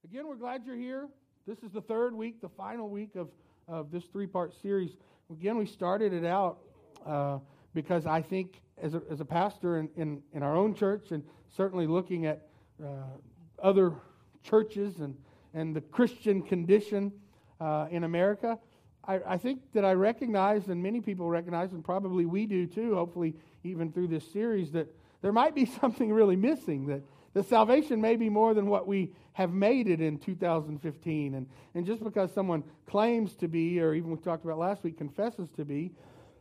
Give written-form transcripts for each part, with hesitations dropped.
Again, we're glad you're here. This is the third week, the final week of this three-part series. Again, we started it out because I think as a pastor in our own church, and certainly looking at other churches and the Christian condition in America, I think that I recognize, and many people recognize, and probably we do too, hopefully even through this series, that there might be something really missing, that the salvation may be more than what we have made it in 2015. And just because someone claims to be, or even we talked about last week, confesses to be,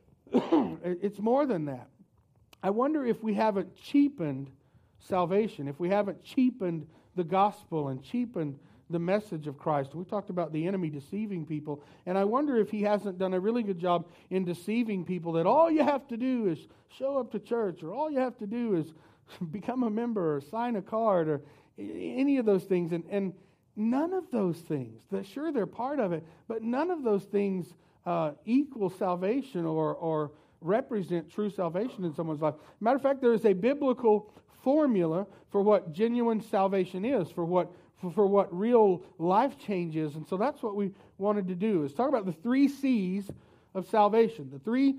it's more than that. I wonder if we haven't cheapened salvation, if we haven't cheapened the gospel and cheapened the message of Christ. We talked about the enemy deceiving people, and I wonder if he hasn't done a really good job in deceiving people, that all you have to do is show up to church, or all you have to do is become a member or sign a card or any of those things. And none of those things, sure they're part of it, but none of those things equal salvation or represent true salvation in someone's life. Matter of fact, there is a biblical formula for what genuine salvation is, for what real life change is. And so that's what we wanted to do, is talk about the 3 C's of salvation, the 3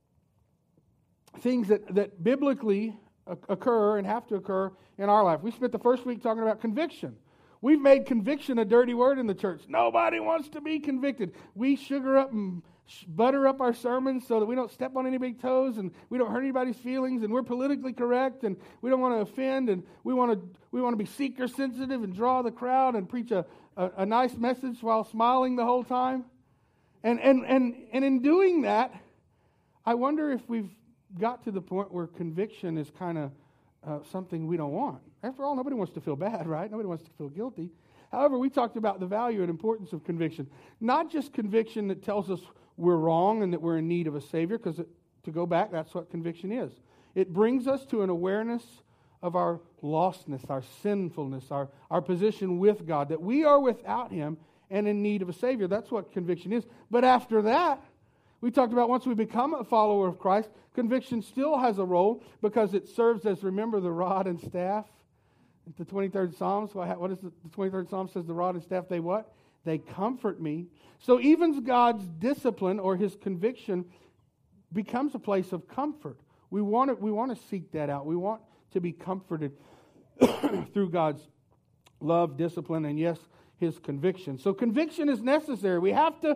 things that biblically occur and have to occur in our life. We spent the first week talking about conviction. We've made conviction a dirty word in the church. Nobody wants to be convicted. We sugar up and butter up our sermons so that we don't step on any big toes and we don't hurt anybody's feelings, and we're politically correct and we don't want to offend, and we want to be seeker sensitive and draw the crowd and preach a nice message while smiling the whole time. And in doing that, I wonder if we've got to the point where conviction is kind of something we don't want. After all, nobody wants to feel bad, right? Nobody wants to feel guilty. However, we talked about the value and importance of conviction. Not just conviction that tells us we're wrong and that we're in need of a Savior, because to go back, that's what conviction is. It brings us to an awareness of our lostness, our sinfulness, our position with God, that we are without Him and in need of a Savior. That's what conviction is. But after that, we talked about once we become a follower of Christ, conviction still has a role because it serves as, remember, the rod and staff. The 23rd Psalms, what is the 23rd Psalm says, the rod and staff, they what? They comfort me. So even God's discipline or His conviction becomes a place of comfort. We want to seek that out. We want to be comforted through God's love, discipline, and yes, His conviction. So conviction is necessary. We have to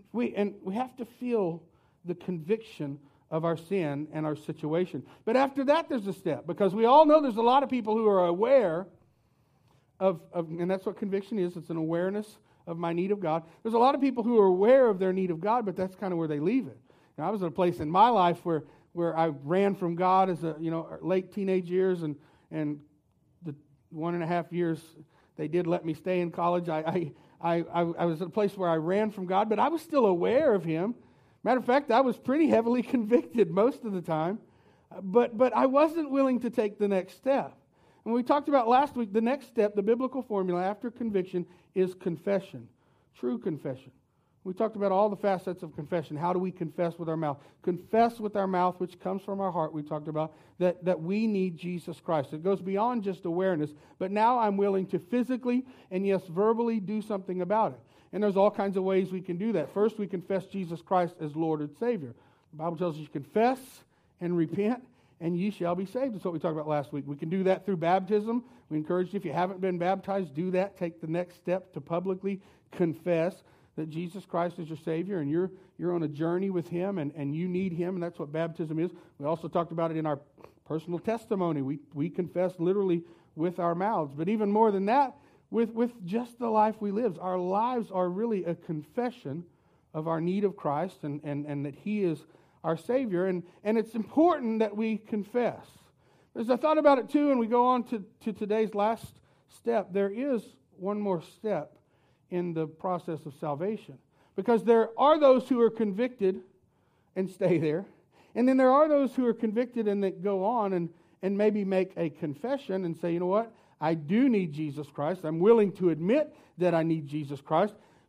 feel the conviction of our sin and our situation. But after that, there's a step, because we all know there's a lot of people who are aware of and that's what conviction is. It's an awareness of my need of God. There's a lot of people who are aware of their need of God, but that's kind of where they leave it. Now, I was at a place in my life where I ran from God as late teenage years, and the 1.5 years they did let me stay in college. I was at a place where I ran from God, but I was still aware of Him. Matter of fact, I was pretty heavily convicted most of the time, but I wasn't willing to take the next step. And we talked about last week, the next step, the biblical formula after conviction, is confession, true confession. We talked about all the facets of confession. How do we confess with our mouth? Confess with our mouth, which comes from our heart. We talked about that we need Jesus Christ. It goes beyond just awareness, but now I'm willing to physically and yes, verbally do something about it. And there's all kinds of ways we can do that. First, we confess Jesus Christ as Lord and Savior. The Bible tells us you confess and repent, and ye shall be saved. That's what we talked about last week. We can do that through baptism. We encourage you, if you haven't been baptized, do that. Take the next step to publicly confess that Jesus Christ is your Savior, and you're on a journey with Him, and you need Him, and that's what baptism is. We also talked about it in our personal testimony. We confess literally with our mouths. But even more than that, with just the life we live, our lives are really a confession of our need of Christ and that He is our Savior. And it's important that we confess. As I thought about it too, and we go on to today's last step, there is one more step in the process of salvation. Because there are those who are convicted and stay there. And then there are those who are convicted and that go on and maybe make a confession and say, you know what? I do need Jesus Christ. I'm willing to admit that I need Jesus Christ.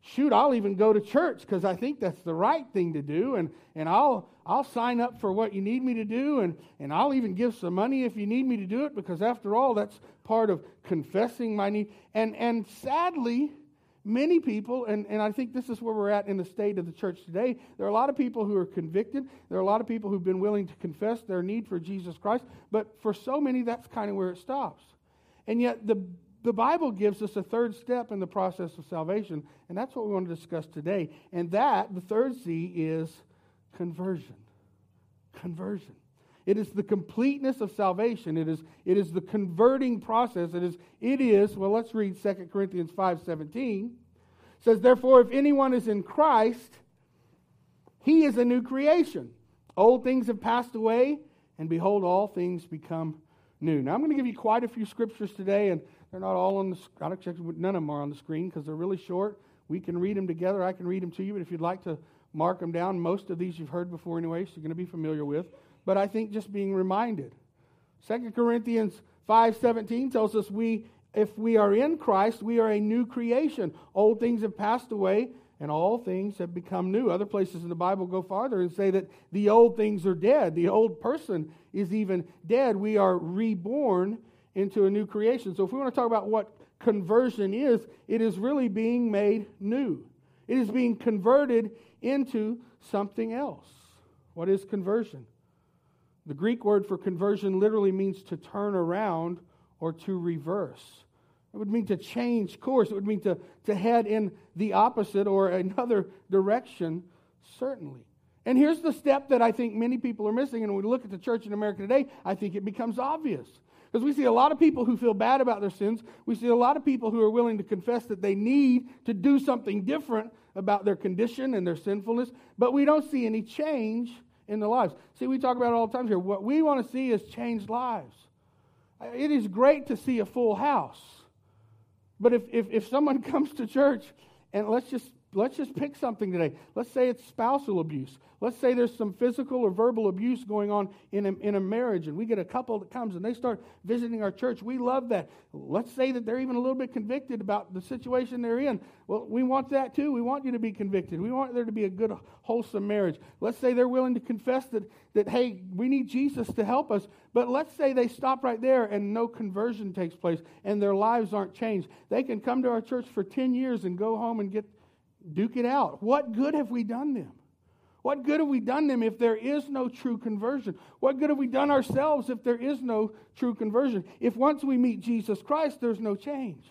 shoot, I'll even go to church because I think that's the right thing to do, and I'll sign up for what you need me to do, and I'll even give some money if you need me to do it, because after all, that's part of confessing my need. And sadly, many people, and I think this is where we're at in the state of the church today, there are a lot of people who are convicted. There are a lot of people who've been willing to confess their need for Jesus Christ, but for so many, that's kind of where it stops. And yet, the Bible gives us a third step in the process of salvation, and that's what we want to discuss today. And that, the third C, is conversion. Conversion. It is the completeness of salvation. It is the converting process. It is, well, let's read 2 Corinthians 5:17. It says, therefore, if anyone is in Christ, he is a new creation. Old things have passed away, and behold, all things become new. Now, I'm going to give you quite a few scriptures today, and they're not all on the screen. None of them are on the screen because they're really short. We can read them together. I can read them to you, but if you'd like to mark them down, most of these you've heard before anyway, so you're going to be familiar with. But I think just being reminded. 2 Corinthians 5:17 tells us if we are in Christ, we are a new creation. Old things have passed away, and all things have become new. Other places in the Bible go farther and say that the old things are dead. The old person is even dead. We are reborn into a new creation. So if we want to talk about what conversion is, it is really being made new. It is being converted into something else. What is conversion? The Greek word for conversion literally means to turn around or to reverse. It would mean to change course. It would mean to head in the opposite or another direction, certainly. And here's the step that I think many people are missing. And when we look at the church in America today, I think it becomes obvious. Because we see a lot of people who feel bad about their sins. We see a lot of people who are willing to confess that they need to do something different about their condition and their sinfulness. But we don't see any change in their lives. See, we talk about it all the time here. What we want to see is changed lives. It is great to see a full house. But if someone comes to church, and let's just pick something today. Let's say it's spousal abuse. Let's say there's some physical or verbal abuse going on in a marriage, and we get a couple that comes and they start visiting our church. We love that. Let's say that they're even a little bit convicted about the situation they're in. Well, we want that too. We want you to be convicted. We want there to be a good, wholesome marriage. Let's say they're willing to confess that hey, we need Jesus to help us. But let's say they stop right there and no conversion takes place and their lives aren't changed. They can come to our church for 10 years and go home and duke it out. What good have we done them? What good have we done them if there is no true conversion? What good have we done ourselves if there is no true conversion? If once we meet Jesus Christ, there's no change.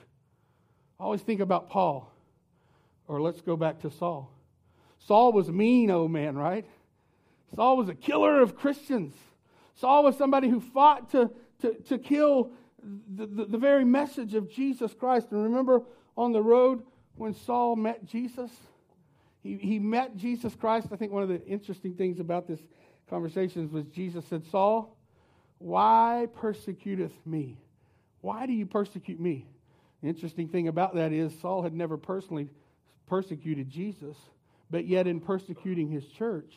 I always think about Paul. Or let's go back to Saul. Saul was a mean old man, right? Saul was a killer of Christians. Saul was somebody who fought to kill the very message of Jesus Christ. And remember on the road when Saul met Jesus? He met Jesus Christ. I think one of the interesting things about this conversation was Jesus said, Saul, why persecuteth me? Why do you persecute me? The interesting thing about that is Saul had never personally persecuted Jesus, but yet in persecuting his church,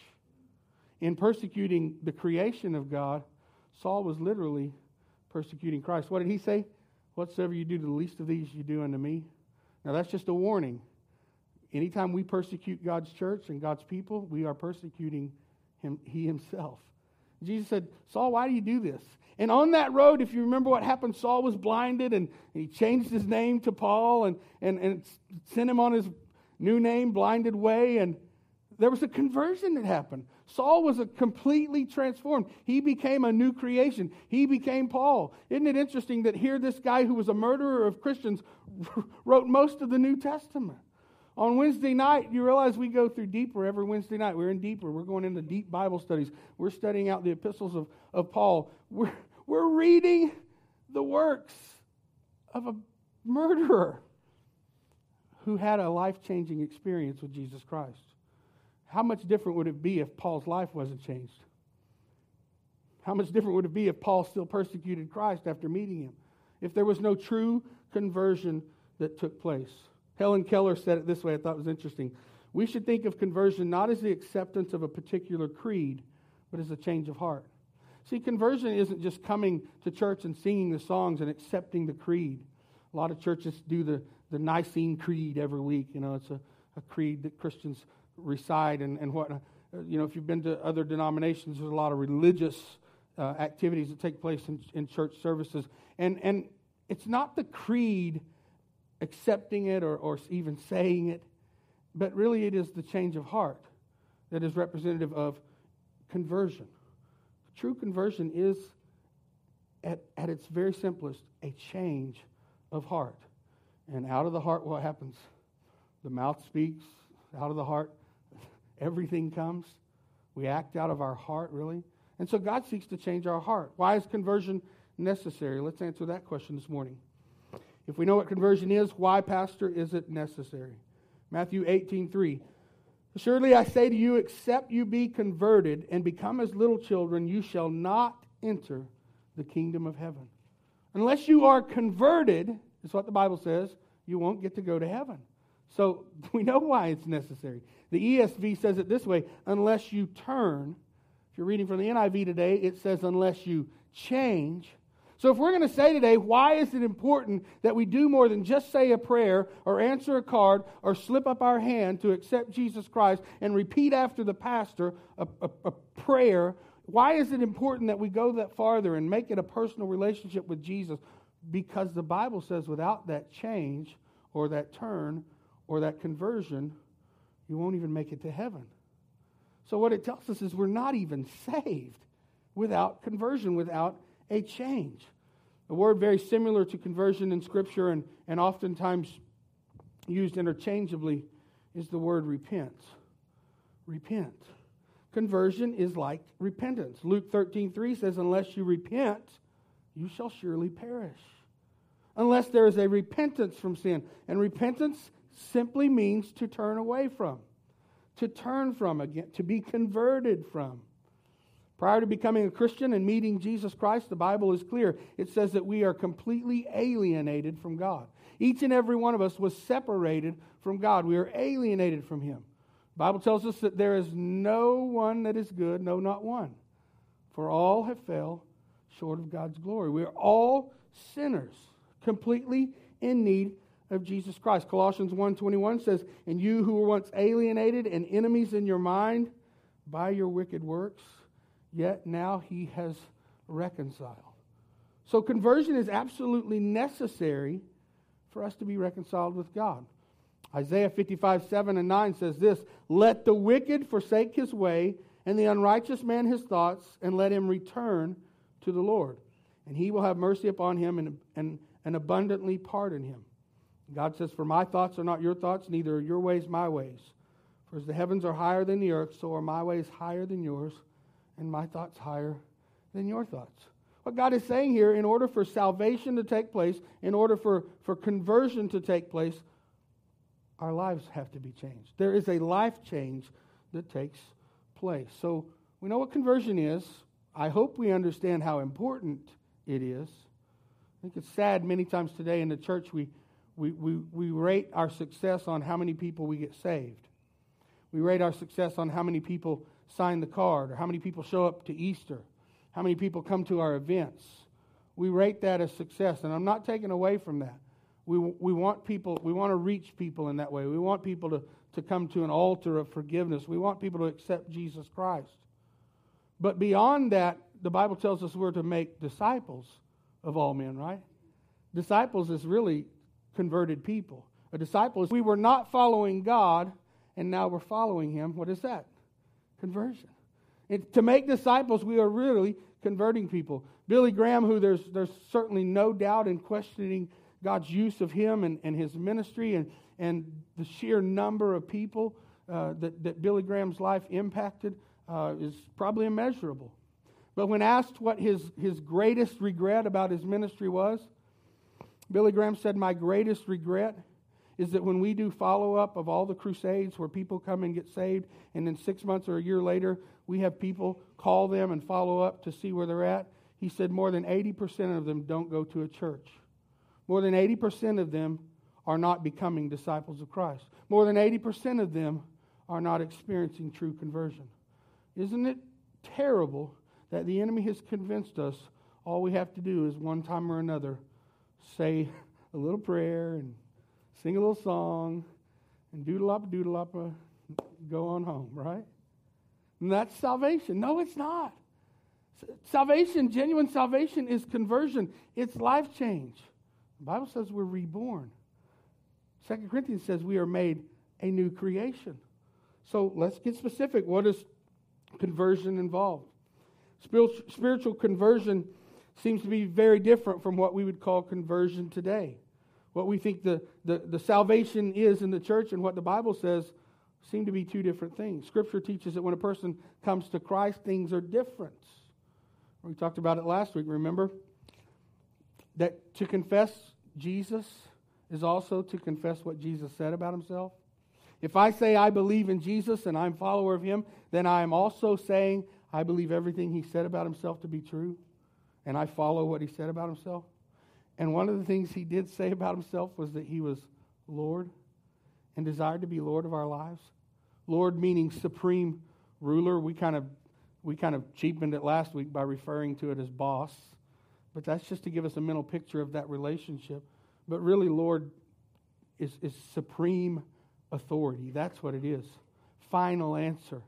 in persecuting the creation of God, Saul was literally persecuting Christ. What did he say? Whatsoever you do to the least of these, you do unto me. Now that's just a warning. Anytime we persecute God's church and God's people, we are persecuting He himself. Jesus said, Saul, why do you do this? And on that road, if you remember what happened, Saul was blinded and he changed his name to Paul and sent him on his new name, Blinded Way. And there was a conversion that happened. Saul was completely transformed. He became a new creation. He became Paul. Isn't it interesting that here this guy who was a murderer of Christians wrote most of the New Testament? On Wednesday night, you realize we go through deeper every Wednesday night. We're in deeper. We're going into deep Bible studies. We're studying out the epistles of Paul. We're reading the works of a murderer who had a life-changing experience with Jesus Christ. How much different would it be if Paul's life wasn't changed? How much different would it be if Paul still persecuted Christ after meeting him? If there was no true conversion that took place? Helen Keller said it this way, I thought it was interesting. We should think of conversion not as the acceptance of a particular creed, but as a change of heart. See, conversion isn't just coming to church and singing the songs and accepting the creed. A lot of churches do the Nicene Creed every week. You know, it's a creed that Christians recite and whatnot. If you've been to other denominations, there's a lot of religious activities that take place in church services. And it's not the creed accepting it or even saying it, but really it is the change of heart that is representative of conversion. True conversion is, at its very simplest, a change of heart. And out of the heart, what happens? The mouth speaks. Out of the heart, everything comes. We act out of our heart, really. And so God seeks to change our heart. Why is conversion necessary? Let's answer that question this morning. If we know what conversion is, why, Pastor, is it necessary? Matthew 18:3. Assuredly I say to you, except you be converted and become as little children, you shall not enter the kingdom of heaven. Unless you are converted, is what the Bible says, you won't get to go to heaven. So we know why it's necessary. The ESV says it this way, unless you turn. If you're reading from the NIV today, it says unless you change. So if we're going to say today, why is it important that we do more than just say a prayer or answer a card or slip up our hand to accept Jesus Christ and repeat after the pastor a prayer? Why is it important that we go that farther and make it a personal relationship with Jesus? Because the Bible says without that change or that turn or that conversion, you won't even make it to heaven. So what it tells us is we're not even saved without conversion, without a change. A word very similar to conversion in Scripture and oftentimes used interchangeably is the word repent. Repent. Conversion is like repentance. Luke 13:3 says, unless you repent, you shall surely perish. Unless there is a repentance from sin. And repentance simply means to turn away from. To turn from again, to be converted from. Prior to becoming a Christian and meeting Jesus Christ, the Bible is clear. It says that we are completely alienated from God. Each and every one of us was separated from God. We are alienated from Him. The Bible tells us that there is no one that is good, no, not one. For all have failed short of God's glory. We are all sinners, completely in need of Jesus Christ. Colossians 1:21 says, and you who were once alienated and enemies in your mind by your wicked works, yet now He has reconciled. So conversion is absolutely necessary for us to be reconciled with God. Isaiah 55:7-9 says this, let the wicked forsake his way, and the unrighteous man his thoughts, and let him return to the Lord. And He will have mercy upon him and abundantly pardon him. God says, for my thoughts are not your thoughts, neither are your ways my ways. For as the heavens are higher than the earth, so are my ways higher than yours, and my thoughts higher than your thoughts. What God is saying here, in order for salvation to take place, in order for conversion to take place, our lives have to be changed. There is a life change that takes place. So we know what conversion is. I hope we understand how important it is. I think it's sad many times today in the church we rate our success on how many people we get saved. We rate our success on how many people sign the card, or how many people show up to Easter, how many people come to our events. We rate that as success, and I'm not taking away from that. We want people, we want to reach people in that way. We want people to come to an altar of forgiveness. We want people to accept Jesus Christ. But beyond that, the Bible tells us we're to make disciples of all men, right? Disciples is really converted people. A disciple is we were not following God, and now we're following Him. What is that? Conversion. To make disciples, we are really converting people. Billy Graham, who there's certainly no doubt in questioning God's use of him and his ministry and the sheer number of people that Billy Graham's life impacted is probably immeasurable. But when asked what his greatest regret about his ministry was, Billy Graham said, my greatest regret is that when we do follow-up of all the crusades where people come and get saved, and then 6 months or a year later, we have people call them and follow up to see where they're at, he said more than 80% of them don't go to a church. More than 80% of them are not becoming disciples of Christ. More than 80% of them are not experiencing true conversion. Isn't it terrible that the enemy has convinced us all we have to do is one time or another say a little prayer and sing a little song and doodle up, go on home, right? And that's salvation. No, it's not. Salvation, genuine salvation, is conversion. It's life change. The Bible says we're reborn. 2 Corinthians says we are made a new creation. So let's get specific. What does conversion involve? Spiritual conversion seems to be very different from what we would call conversion today. What we think the salvation is in the church and what the Bible says seem to be two different things. Scripture teaches that when a person comes to Christ, things are different. We talked about it last week, remember? That to confess Jesus is also to confess what Jesus said about himself. If I say I believe in Jesus and I'm a follower of him, then I am also saying I believe everything he said about himself to be true, and I follow what he said about himself. And one of the things he did say about himself was that he was Lord and desired to be Lord of our lives. Lord meaning supreme ruler. We kind of cheapened it last week by referring to it as boss, but that's just to give us a mental picture of that relationship. But really, Lord is supreme authority. That's what it is. Final answer.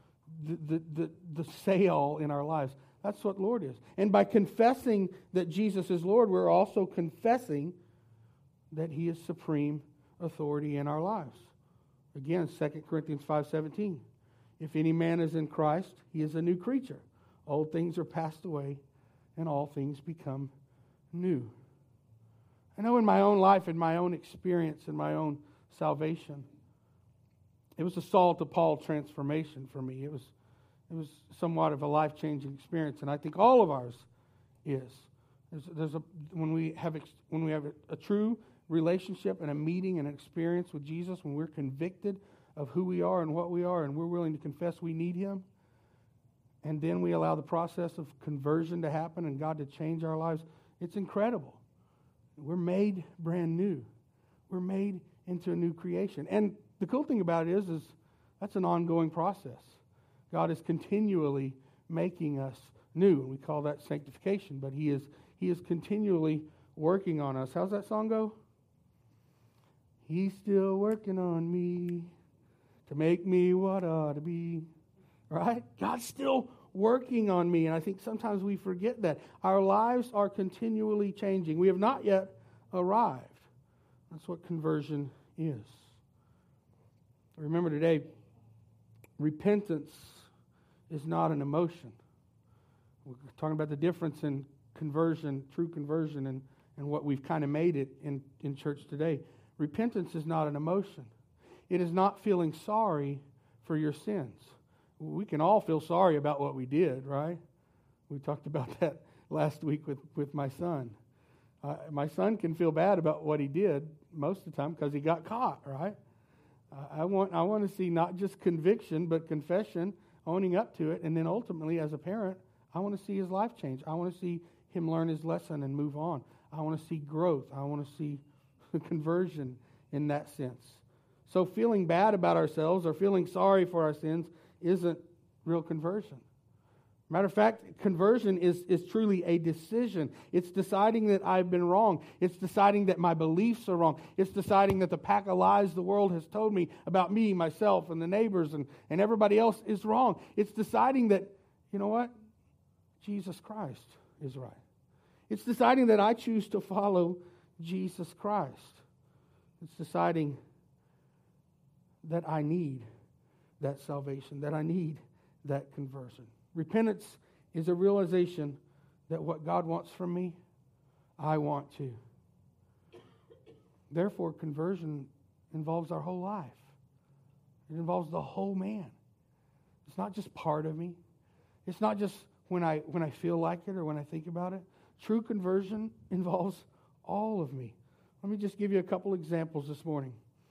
The say-all in our lives. That's what Lord is. And by confessing that Jesus is Lord, we're also confessing that he is supreme authority in our lives. Again, 2 Corinthians 5:17. If any man is in Christ, he is a new creature. Old things are passed away, and all things become new. I know in my own life, in my own experience, in my own salvation, it was a Saul to Paul transformation for me. It was somewhat of a life-changing experience, and I think all of ours is. When we have a true relationship and a meeting and an experience with Jesus, when we're convicted of who we are and what we are, and we're willing to confess we need him, and then we allow the process of conversion to happen and God to change our lives, it's incredible. We're made brand new. We're made into a new creation. And the cool thing about it is that's an ongoing process. God is continually making us new. We call that sanctification, but He is continually working on us. How's that song go? He's still working on me to make me what I ought to be. Right? God's still working on me, and I think sometimes we forget that. Our lives are continually changing. We have not yet arrived. That's what conversion is. Remember today, repentance is not an emotion. We're talking about the difference in conversion, true conversion, and what we've kind of made it in church today. Repentance is not an emotion. It is not feeling sorry for your sins. We can all feel sorry about what we did, right? We talked about that last week with my son. My son can feel bad about what he did most of the time because he got caught, right? I want to see not just conviction, but confession, owning up to it, and then ultimately, as a parent, I want to see his life change. I want to see him learn his lesson and move on. I want to see growth. I want to see conversion in that sense. So feeling bad about ourselves or feeling sorry for our sins isn't real conversion. Matter of fact, conversion is truly a decision. It's deciding that I've been wrong. It's deciding that my beliefs are wrong. It's deciding that the pack of lies the world has told me about me, myself, and the neighbors and everybody else is wrong. It's deciding that, you know what? Jesus Christ is right. It's deciding that I choose to follow Jesus Christ. It's deciding that I need that salvation, that I need that conversion. Repentance is a realization that what God wants from me, I want to. Therefore, conversion involves our whole life. It involves the whole man. It's not just part of me. It's not just when I feel like it or when I think about it. True conversion involves all of me. Let me just give you a couple examples this morning.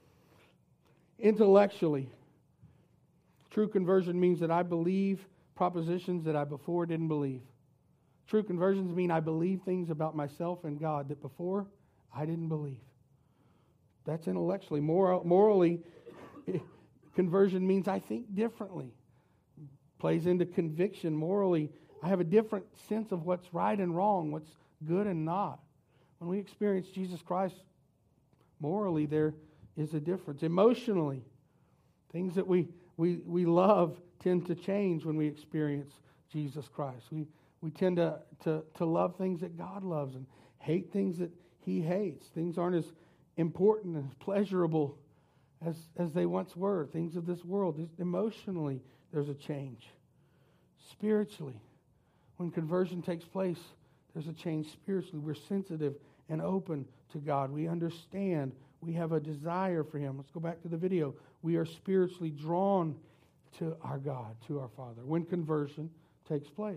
Intellectually, true conversion means that I believe propositions that I before didn't believe. True conversions mean I believe things about myself and God that before I didn't believe. That's intellectually. Morally, conversion means I think differently. Plays into conviction. Morally, I have a different sense of what's right and wrong, what's good and not. When we experience Jesus Christ, morally there is a difference. Emotionally, things that we love tend to change when we experience Jesus Christ. We tend to love things that God loves and hate things that He hates. Things aren't as important and pleasurable as they once were. Things of this world. Emotionally, there's a change. Spiritually, when conversion takes place, there's a change spiritually. We're sensitive and open to God. We understand. We have a desire for Him. Let's go back to the video. We are spiritually drawn to our God, to our Father, when conversion takes place.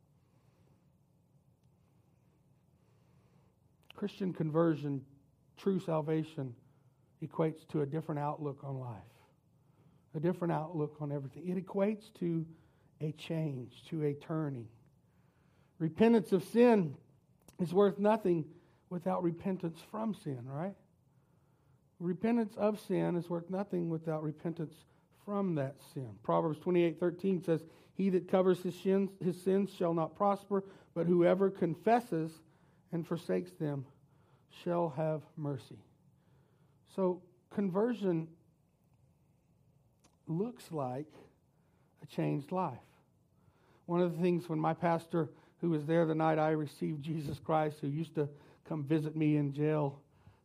Christian conversion, true salvation, equates to a different outlook on life, a different outlook on everything. It equates to a change, to a turning. Repentance of sin is worth nothing without repentance from sin, right? Repentance of sin is worth nothing without repentance from that sin. Proverbs 28:13 says, "He that covers his sins shall not prosper, but whoever confesses and forsakes them shall have mercy." So conversion looks like a changed life. One of the things when my pastor, who was there the night I received Jesus Christ, who used to come visit me in jail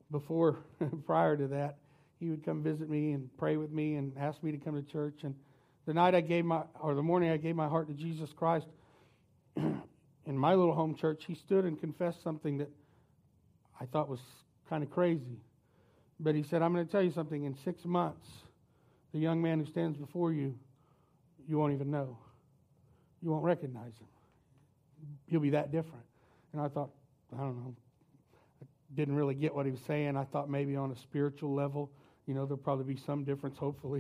prior to that, he would come visit me and pray with me and ask me to come to church. And the morning I gave my heart to Jesus Christ, in my little home church, he stood and confessed something that I thought was kind of crazy. But he said, "I'm going to tell you something. In 6 months, the young man who stands before you, you won't even know. You won't recognize him. He'll be that different." And I thought, I don't know. I didn't really get what he was saying. I thought maybe on a spiritual level, there'll probably be some difference, hopefully.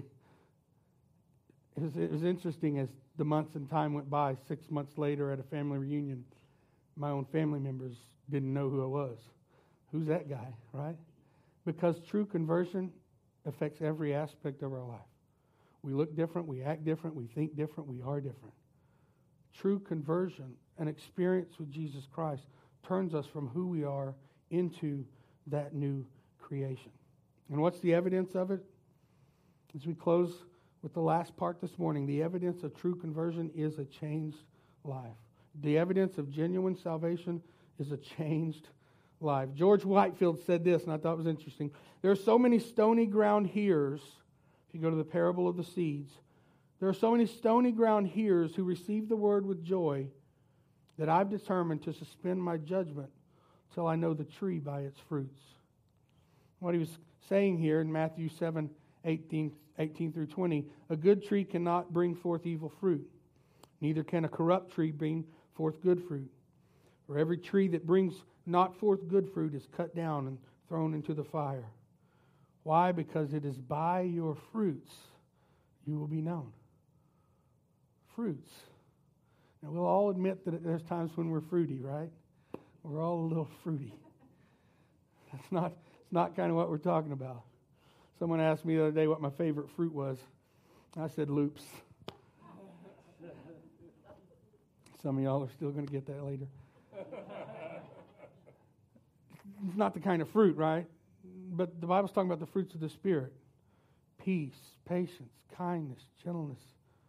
It was interesting as the months and time went by. 6 months later at a family reunion, my own family members didn't know who I was. Who's that guy, right? Because true conversion affects every aspect of our life. We look different, we act different, we think different, we are different. True conversion, an experience with Jesus Christ, turns us from who we are into that new creation. And what's the evidence of it? As we close with the last part this morning, the evidence of true conversion is a changed life. The evidence of genuine salvation is a changed life. George Whitefield said this, and I thought it was interesting. There are so many stony ground hearers, if you go to the parable of the seeds, there are so many stony ground hearers who receive the word with joy that I've determined to suspend my judgment till I know the tree by its fruits. What he was saying here in Matthew 7:18 through 20, a good tree cannot bring forth evil fruit, neither can a corrupt tree bring forth good fruit. For every tree that brings not forth good fruit is cut down and thrown into the fire. Why? Because it is by your fruits you will be known. Fruits. Now we'll all admit that there's times when we're fruity, right? We're all a little fruity. It's not kind of what we're talking about. Someone asked me the other day what my favorite fruit was. I said loops. Some of y'all are still going to get that later. It's not the kind of fruit, right? But the Bible's talking about the fruits of the Spirit. Peace, patience, kindness, gentleness.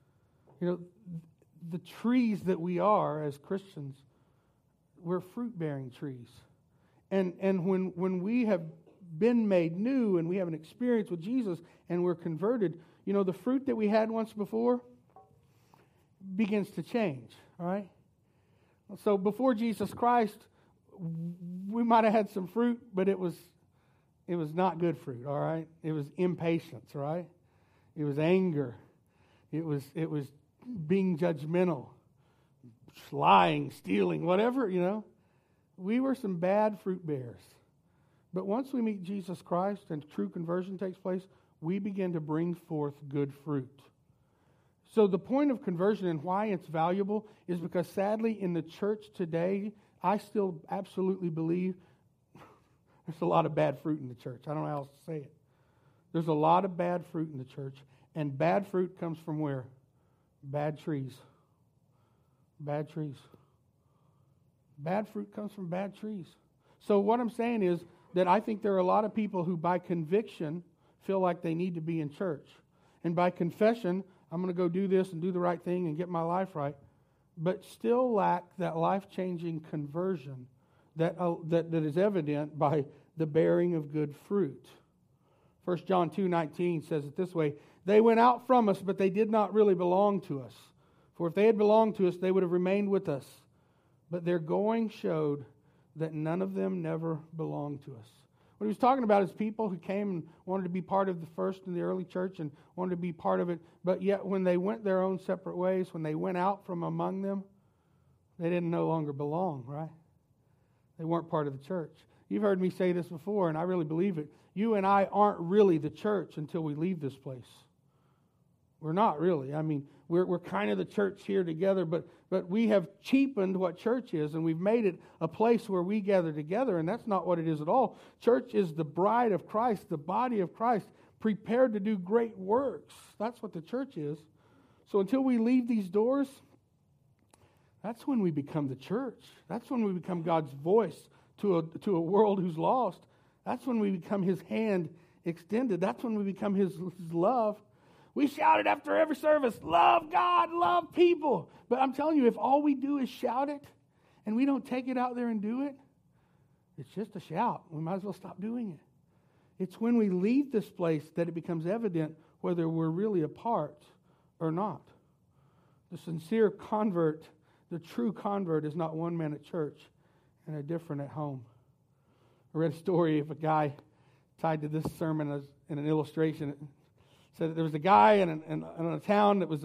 The trees that we are as Christians, we're fruit-bearing trees. And when we have been made new and we have an experience with Jesus and we're converted, the fruit that we had once before begins to change, all right? So before Jesus Christ, we might have had some fruit, but it was not good fruit, all right? It was impatience, right? It was anger. It was being judgmental, lying, stealing, whatever, We were some bad fruit bearers. But once we meet Jesus Christ and true conversion takes place, we begin to bring forth good fruit. So the point of conversion and why it's valuable is because sadly in the church today, I still absolutely believe there's a lot of bad fruit in the church. I don't know how else to say it. There's a lot of bad fruit in the church. And bad fruit comes from where? Bad trees. Bad trees. Bad fruit comes from bad trees. So what I'm saying is that I think there are a lot of people who by conviction feel like they need to be in church. And by confession, I'm going to go do this and do the right thing and get my life right, but still lack that life-changing conversion that is evident by the bearing of good fruit. 1 John 2:19 says it this way, "They went out from us, but they did not really belong to us. For if they had belonged to us, they would have remained with us. But their going showed that none of them never belonged to us." What he was talking about is people who came and wanted to be part of the first in the early church and wanted to be part of it, but yet when they went their own separate ways, when they went out from among them, they didn't no longer belong, right? They weren't part of the church. You've heard me say this before, and I really believe it. You and I aren't really the church until we leave this place. We're not really. I mean, we're kind of the church here together, but we have cheapened what church is, and we've made it a place where we gather together, and that's not what it is at all. Church is the bride of Christ, the body of Christ, prepared to do great works. That's what the church is. So until we leave these doors, that's when we become the church. That's when we become God's voice to a world who's lost. That's when we become His hand extended. That's when we become His love. We shouted after every service, love God, love people. But I'm telling you, if all we do is shout it and we don't take it out there and do it, it's just a shout. We might as well stop doing it. It's when we leave this place that it becomes evident whether we're really a part or not. The sincere convert, the true convert, is not one man at church and a different at home. I read a story of a guy tied to this sermon as in an illustration. It said that there was a guy in a town that was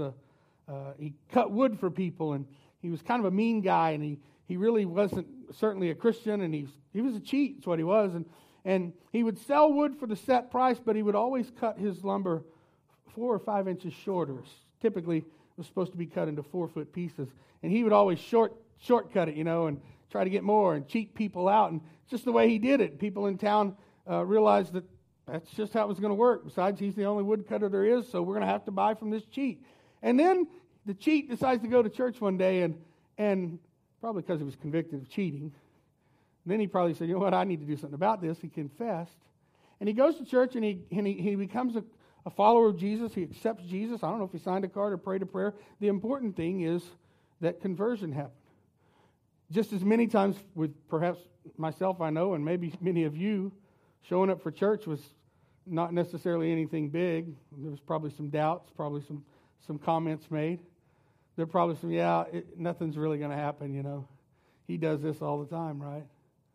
he cut wood for people, and he was kind of a mean guy, and he really wasn't certainly a Christian, and he was a cheat, is what he was, and he would sell wood for the set price, but he would always cut his lumber 4 or 5 inches shorter. Typically, it was supposed to be cut into 4-foot pieces, and he would always shortcut it, and try to get more and cheat people out, and it's just the way he did it. People in town realized that that's just how it was going to work. Besides, he's the only woodcutter there is, so we're going to have to buy from this cheat. And then the cheat decides to go to church one day, and probably because he was convicted of cheating, and then he probably said, you know what, I need to do something about this. He confessed. And he goes to church, and he becomes a follower of Jesus. He accepts Jesus. I don't know if he signed a card or prayed a prayer. The important thing is that conversion happened. Just as many times with perhaps myself, I know, and maybe many of you, showing up for church was not necessarily anything big. There was probably some doubts, probably some comments made. There are probably some, nothing's really going to happen, He does this all the time, right?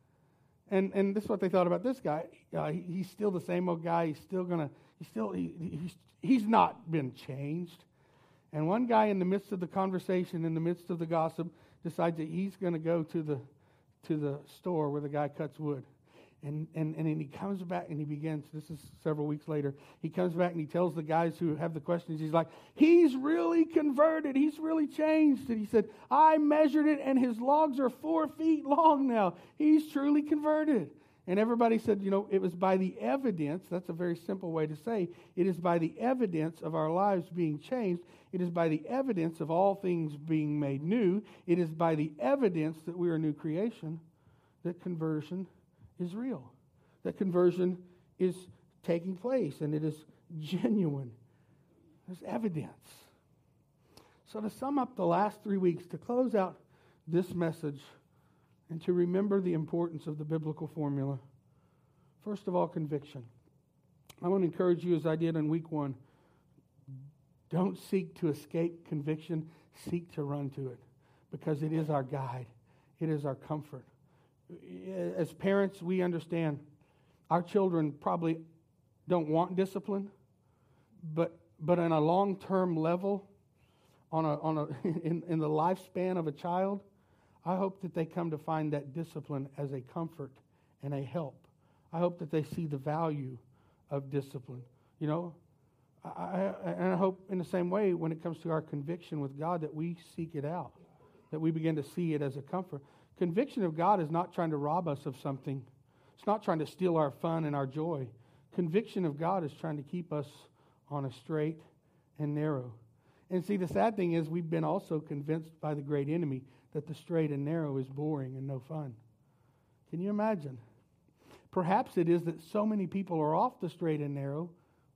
And this is what they thought about this guy. He's still the same old guy. He's not been changed. And one guy in the midst of the conversation, in the midst of the gossip, decides that he's going to go to the store where the guy cuts wood. And then he comes back and he begins, this is several weeks later, he comes back and he tells the guys who have the questions, he's like, he's really converted, he's really changed. And he said, I measured it and his logs are 4 feet long now. He's truly converted. And everybody said, it was by the evidence, that's a very simple way to say, it is by the evidence of our lives being changed. It is by the evidence of all things being made new. It is by the evidence that we are a new creation that conversion is real. That conversion is taking place and it is genuine. There's evidence. So to sum up the last 3 weeks, to close out this message and to remember the importance of the biblical formula, first of all, conviction. I want to encourage you, as I did in week 1, don't seek to escape conviction, seek to run to it, because it is our guide. It is our comfort. As parents, we understand our children probably don't want discipline, but on a long-term level, in the lifespan of a child, I hope that they come to find that discipline as a comfort and a help. I hope that they see the value of discipline. And I hope in the same way when it comes to our conviction with God that we seek it out, that we begin to see it as a comfort. Conviction of God is not trying to rob us of something. It's not trying to steal our fun and our joy. Conviction of God is trying to keep us on a straight and narrow. And see, the sad thing is we've been also convinced by the great enemy that the straight and narrow is boring and no fun. Can you imagine? Perhaps it is that so many people are off the straight and narrow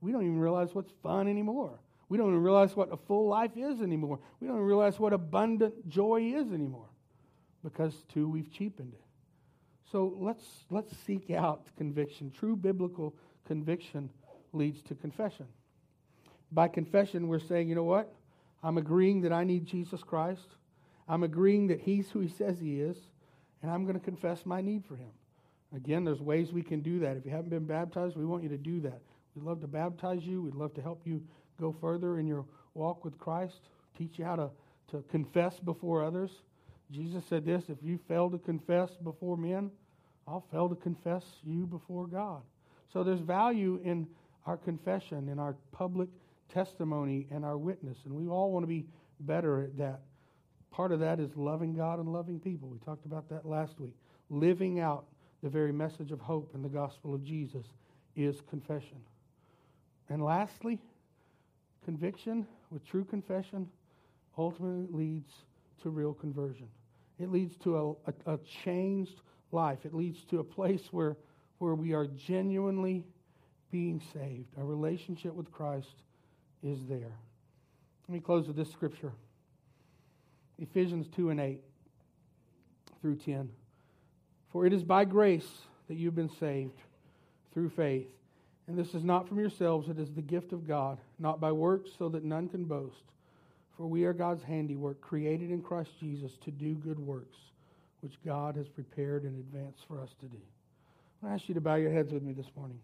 we don't even realize what's fun anymore. We don't even realize what a full life is anymore. We don't even realize what abundant joy is anymore, because, too, we've cheapened it. So let's seek out conviction. True biblical conviction leads to confession. By confession, we're saying, you know what? I'm agreeing that I need Jesus Christ. I'm agreeing that He's who He says He is, and I'm going to confess my need for Him. Again, there's ways we can do that. If you haven't been baptized, we want you to do that. We'd love to baptize you. We'd love to help you go further in your walk with Christ, teach you how to confess before others. Jesus said this, if you fail to confess before men, I'll fail to confess you before God. So there's value in our confession, in our public testimony, and our witness, and we all want to be better at that. Part of that is loving God and loving people. We talked about that last week. Living out the very message of hope in the gospel of Jesus is confession. And lastly, conviction with true confession ultimately leads to real conversion. It leads to a changed life. It leads to a place where we are genuinely being saved. Our relationship with Christ is there. Let me close with this scripture. Ephesians 2:8 through 10. For it is by grace that you've been saved through faith. And this is not from yourselves, it is the gift of God, not by works, so that none can boast. For we are God's handiwork, created in Christ Jesus to do good works, which God has prepared in advance for us to do. I ask you to bow your heads with me this morning.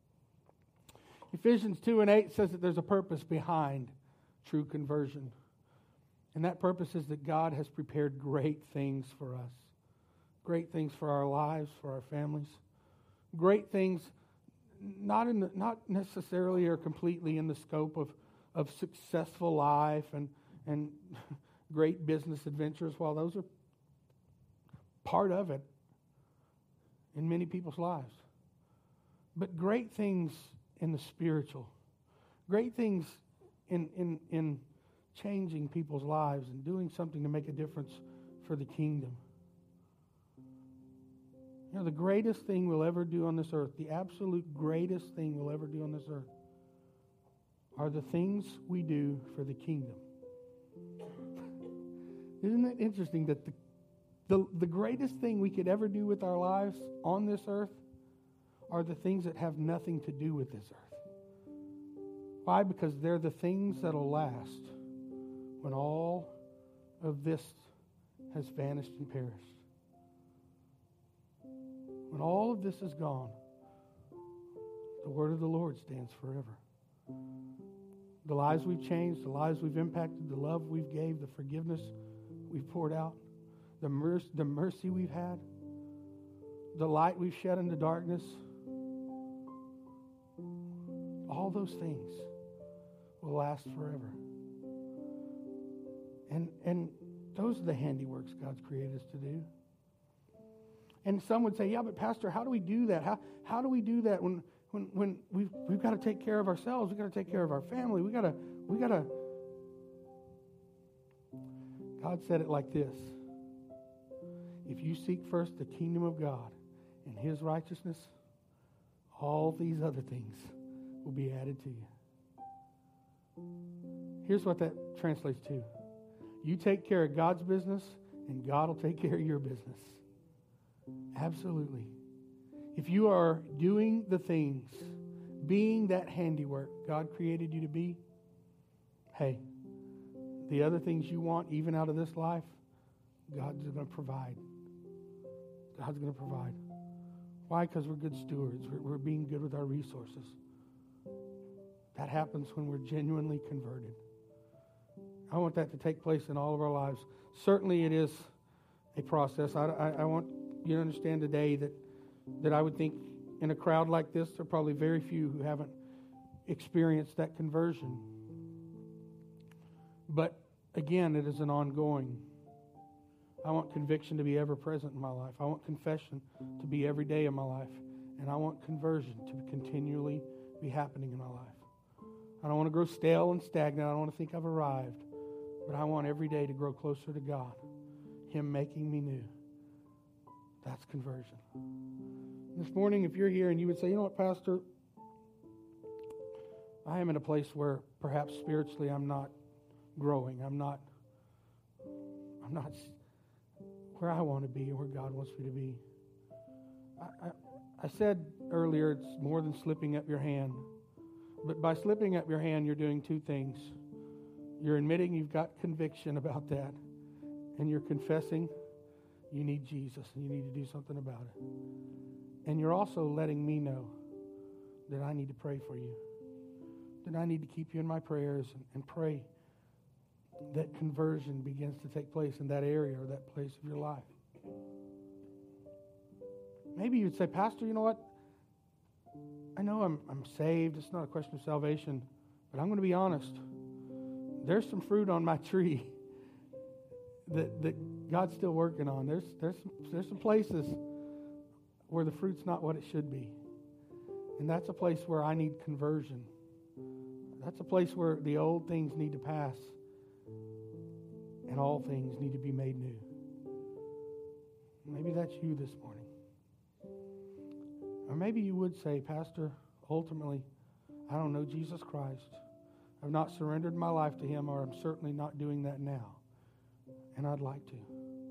Ephesians 2:8 says that there's a purpose behind true conversion. And that purpose is that God has prepared great things for us. Great things for our lives, for our families. Great things not necessarily or completely in the scope of successful life and great business adventures, while those are part of it in many people's lives. But great things in the spiritual. Great things in changing people's lives and doing something to make a difference for the kingdom. You know, the greatest thing we'll ever do on this earth, the absolute greatest thing we'll ever do on this earth, are the things we do for the kingdom. Isn't it interesting that the greatest thing we could ever do with our lives on this earth are the things that have nothing to do with this earth? Why? Because they're the things that'll last when all of this has vanished and perished. When all of this is gone, the word of the Lord stands forever. The lives we've changed, the lives we've impacted, the love we've gave, the forgiveness we've poured out, the mercy we've had, the light we've shed into darkness, all those things will last forever. And those are the handiworks God's created us to do. And some would say, yeah, but Pastor, how do we do that? How do we do that when we've got to take care of ourselves, we've got to take care of our family, we got to. God said it like this: if you seek first the kingdom of God and His righteousness, all these other things will be added to you. Here's what that translates to. You take care of God's business, and God will take care of your business. Absolutely. If you are doing the things, being that handiwork God created you to be, hey, the other things you want, even out of this life, God's going to provide. God's going to provide. Why? Because we're good stewards. We're being good with our resources. That happens when we're genuinely converted. I want that to take place in all of our lives. Certainly it is a process. I want you to understand today that I would think in a crowd like this, there are probably very few who haven't experienced that conversion. But again, it is an ongoing. I want conviction to be ever present in my life. I want confession to be every day in my life. And I want conversion to continually be happening in my life. I don't want to grow stale and stagnant. I don't want to think I've arrived. But I want every day to grow closer to God. Him making me new. That's conversion. This morning, if you're here and you would say, you know what, Pastor, I am in a place where perhaps spiritually I'm not growing. I'm not where I want to be and where God wants me to be. I said earlier it's more than slipping up your hand. But by slipping up your hand, you're doing two things. You're admitting you've got conviction about that, and you're confessing you need Jesus and you need to do something about it. And you're also letting me know that I need to pray for you, that I need to keep you in my prayers and pray that conversion begins to take place in that area or that place of your life. Maybe you'd say, Pastor, you know what? I know I'm saved. It's not a question of salvation, but I'm going to be honest. There's some fruit on my tree that God's still working on. There's some places where the fruit's not what it should be. And that's a place where I need conversion. That's a place where the old things need to pass and all things need to be made new. Maybe that's you this morning. Or maybe you would say, Pastor, ultimately, I don't know Jesus Christ. I've not surrendered my life to Him, or I'm certainly not doing that now. And I'd like to.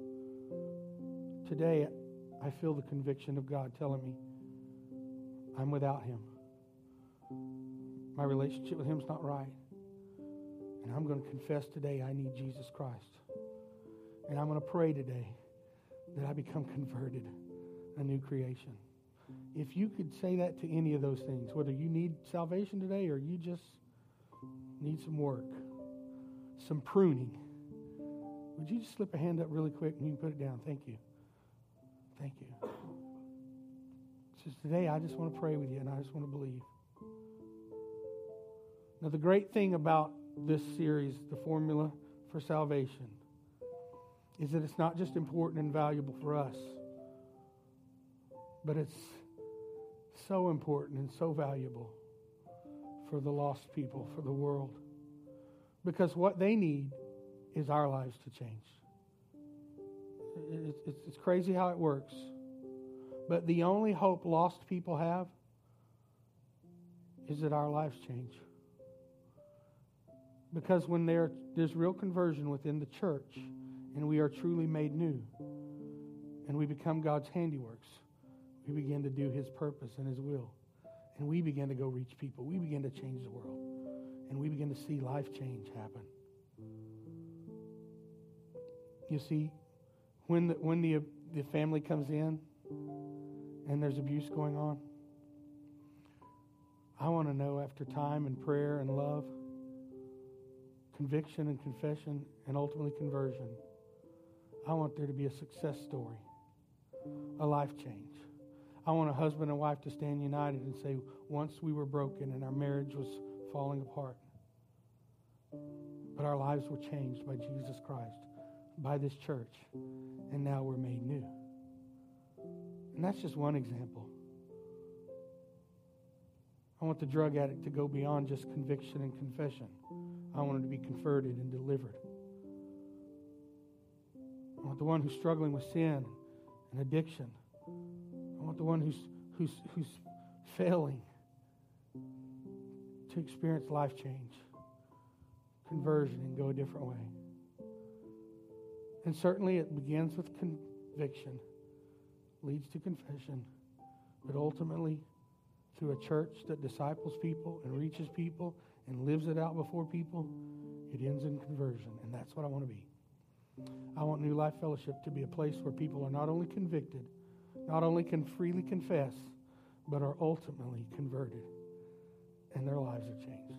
Today, I feel the conviction of God telling me I'm without Him. My relationship with Him's not right. And I'm going to confess today I need Jesus Christ. And I'm going to pray today that I become converted, a new creation. If you could say that to any of those things, whether you need salvation today or you just need some work, some pruning, would you just slip a hand up really quick and you can put it down? Thank you. Thank you. So today I just want to pray with you and I just want to believe. Now the great thing about this series, The Formula for Salvation, is that it's not just important and valuable for us, but it's so important and so valuable for the lost people, for the world. Because what they need is our lives to change. It's crazy how it works. But the only hope lost people have is that our lives change. Because when there's real conversion within the church and we are truly made new and we become God's handiworks, we begin to do His purpose and His will. And we begin to go reach people. We begin to change the world. And we begin to see life change happen. You see, when the family comes in and there's abuse going on, I want to know after time and prayer and love, conviction and confession, and ultimately conversion, I want there to be a success story, a life change. I want a husband and wife to stand united and say, once we were broken and our marriage was falling apart, but our lives were changed by Jesus Christ, by this church, and now we're made new. And that's just one example. I want the drug addict to go beyond just conviction and confession. I want him to be converted and delivered. I want the one who's struggling with sin and addiction. I want the one who's failing to experience life change, conversion, and go a different way. And certainly it begins with conviction, leads to confession, but ultimately through a church that disciples people and reaches people and lives it out before people, it ends in conversion. And that's what I want to be. I want New Life Fellowship to be a place where people are not only convicted, not only can freely confess, but are ultimately converted and their lives are changed.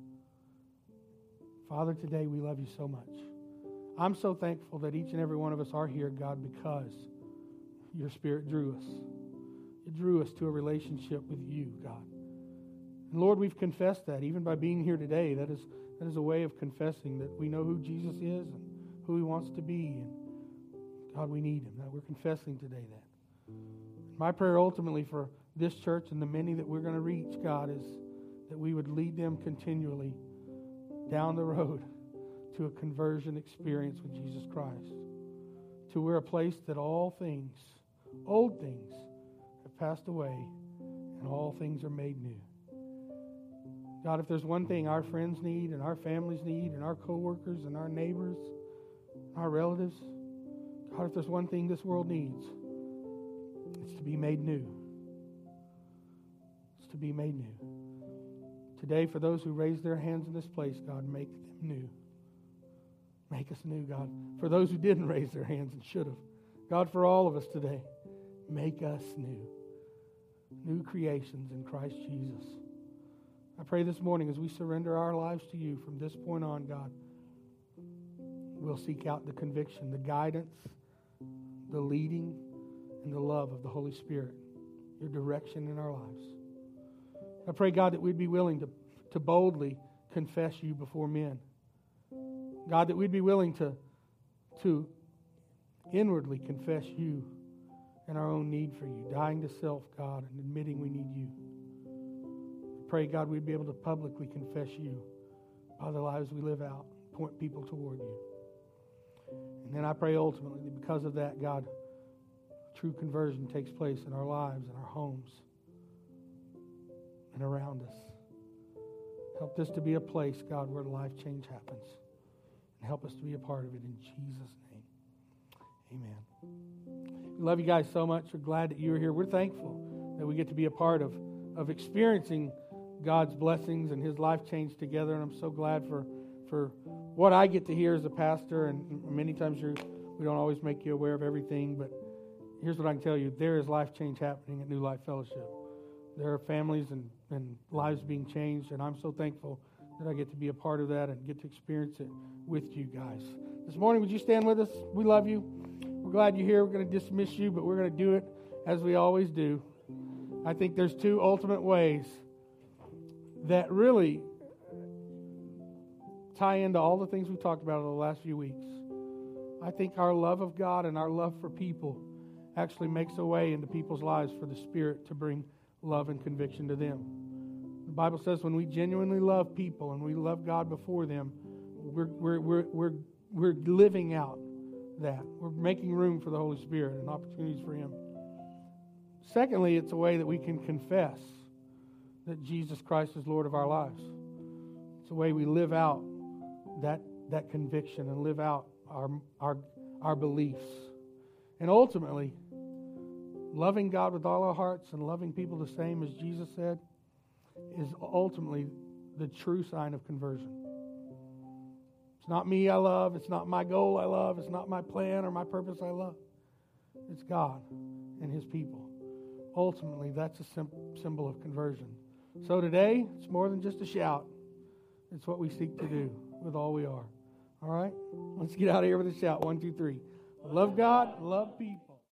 Father, today we love you so much. I'm so thankful that each and every one of us are here, God, because your Spirit drew us. It drew us to a relationship with you, God. And Lord, we've confessed that even by being here today. That is a way of confessing that we know who Jesus is and who He wants to be. And God, we need Him. That we're confessing today that. My prayer ultimately for this church and the many that we're going to reach, God, is that we would lead them continually down the road to a conversion experience with Jesus Christ. To where a place that all things, old things, have passed away and all things are made new. God, if there's one thing our friends need and our families need and our coworkers and our neighbors, our relatives, God, if there's one thing this world needs, it's to be made new. It's to be made new. Today, for those who raise their hands in this place, God, make them new. Make us new, God. For those who didn't raise their hands and should have, God, for all of us today, make us new. New creations in Christ Jesus. I pray this morning as we surrender our lives to you from this point on, God, we'll seek out the conviction, the guidance, the leading, and the love of the Holy Spirit, your direction in our lives. I pray, God, that we'd be willing to boldly confess you before men. God, that we'd be willing to inwardly confess you and our own need for you, dying to self, God, and admitting we need you. I pray, God, we'd be able to publicly confess you by the lives we live out, point people toward you. And then I pray ultimately that because of that, God, true conversion takes place in our lives, in our homes, and around us. Help this to be a place, God, where life change happens. And help us to be a part of it in Jesus' name. Amen. We love you guys so much. We're glad that you're here. We're thankful that we get to be a part of experiencing God's blessings and His life change together. And I'm so glad for what I get to hear as a pastor. And many times we don't always make you aware of everything. But here's what I can tell you. There is life change happening at New Life Fellowship. There are families and lives being changed. And I'm so thankful that I get to be a part of that and get to experience it with you guys. This morning, would you stand with us? We love you. We're glad you're here. We're going to dismiss you, but we're going to do it as we always do. I think there's two ultimate ways that really tie into all the things we've talked about over the last few weeks. I think our love of God and our love for people actually makes a way into people's lives for the Spirit to bring love and conviction to them. The Bible says when we genuinely love people and we love God before them, we're living out that. We're making room for the Holy Spirit and opportunities for Him. Secondly, it's a way that we can confess that Jesus Christ is Lord of our lives. It's a way we live out that conviction and live out our beliefs. And ultimately, loving God with all our hearts and loving people the same as Jesus said is ultimately the true sign of conversion. It's not me I love. It's not my goal I love. It's not my plan or my purpose I love. It's God and His people. Ultimately, that's a symbol of conversion. So today, it's more than just a shout. It's what we seek to do with all we are. All right? Let's get out of here with a shout. 1, 2, 3. Love God, love people.